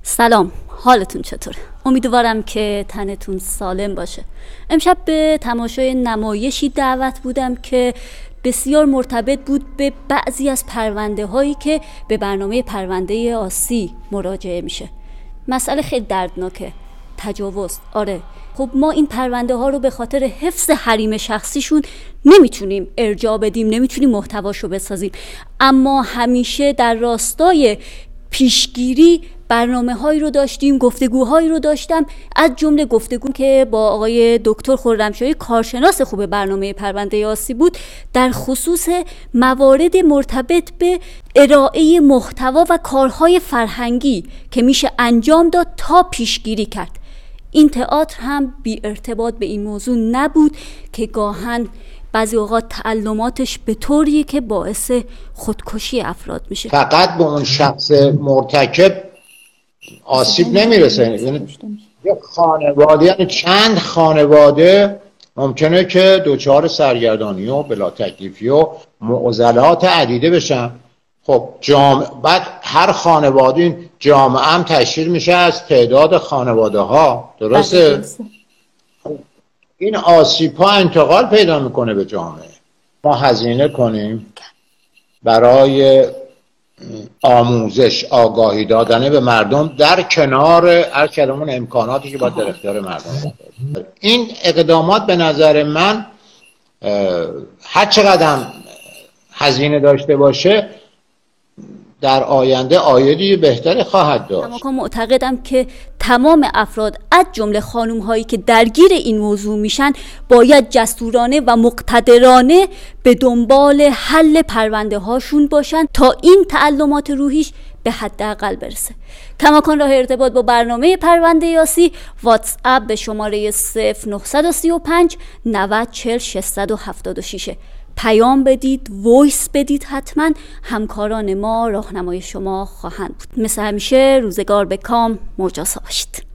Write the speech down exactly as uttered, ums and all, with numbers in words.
سلام، حالتون چطوره؟ امیدوارم که تنتون سالم باشه. امشب به تماشای نمایشی دعوت بودم که بسیار مرتبط بود به بعضی از پرونده هایی که به برنامه پرونده آسی مراجعه میشه. مسئله خیلی دردناکه، تجاوز. آره، خب ما این پرونده ها رو به خاطر حفظ حریم شخصیشون نمیتونیم ارجاع بدیم، نمیتونیم محتواشو بسازیم، اما همیشه در راستای پیشگیری برنامه هایی رو داشتیم، گفتگوهایی رو داشتم، از جمله گفتگو که با آقای دکتر خرمشاهی کارشناس خوب برنامه پرونده آسی بود در خصوص موارد مرتبط به ارائه محتوا و کارهای فرهنگی که میشه انجام داد تا پیشگیری کرد. این تئاتر هم بی ارتباط به این موضوع نبود که گاهن بعضی اوقات تعلماتش به طوریه که باعث خودکشی افراد میشه. فقط به اون شخص مرتکب آسیب نمیرسه، یعنی یک خانواده، یعنی چند خانواده ممکنه که دوچار سرگردانی و بلا تکلیفی و معضلات عدیده بشن. خب جامعه، بعد هر خانواده، این جامعه هم تشکیل میشه از تعداد خانواده ها، درسته؟ این آسیب ها انتقال پیدا میکنه به جامعه. ما هزینه کنیم برای آموزش، آگاهی دادن به مردم در کنار هر کلمون امکاناتی که باید در اختیار مردم باشه. این اقدامات به نظر من هر چقدر هزینه داشته باشه در آینده عایدی بهتری خواهد داشت. اما معتقدم که تمام افراد از جمله خانم هایی که درگیر این موضوع میشن باید جسورانه و مقتدرانه به دنبال حل پرونده هاشون باشن تا این تعلمات روحیش به حداقل برسه. کماکان راه ارتباط با برنامه پرونده آسی واتس اپ به شماره صفر نه سه پنج نود چهل ششصد و هفتاد و شش. پیام بدید، وایس بدید، حتما همکاران ما راهنمای شما خواهند بود. مثل همیشه روزگار به کام، مجازات باشید.